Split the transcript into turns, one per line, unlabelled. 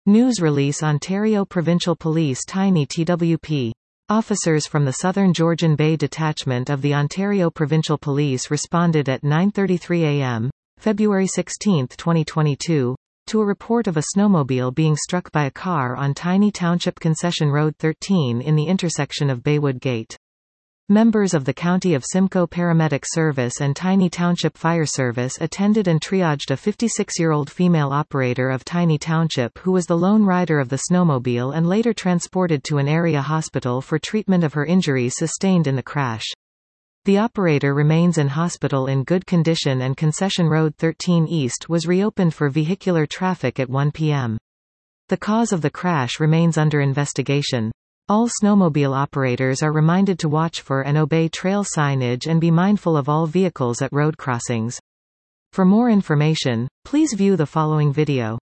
News release Ontario Provincial Police Tiny TWP. Officers from the Southern Georgian Bay Detachment of the Ontario Provincial Police responded at 9:33 a.m., February 16, 2022, to a report of a snowmobile being struck by a car on Tiny Township Concession Road 13 in the intersection of Baywood Gate. Members of the County of Simcoe Paramedic Service and Tiny Township Fire Service attended and triaged a 56-year-old female operator of Tiny Township who was the lone rider of the snowmobile and later transported to an area hospital for treatment of her injuries sustained in the crash. The operator remains in hospital in good condition and Concession Road 13 East was reopened for vehicular traffic at 1 p.m. The cause of the crash remains under investigation. All snowmobile operators are reminded to watch for and obey trail signage and be mindful of all vehicles at road crossings. For more information, please view the following video.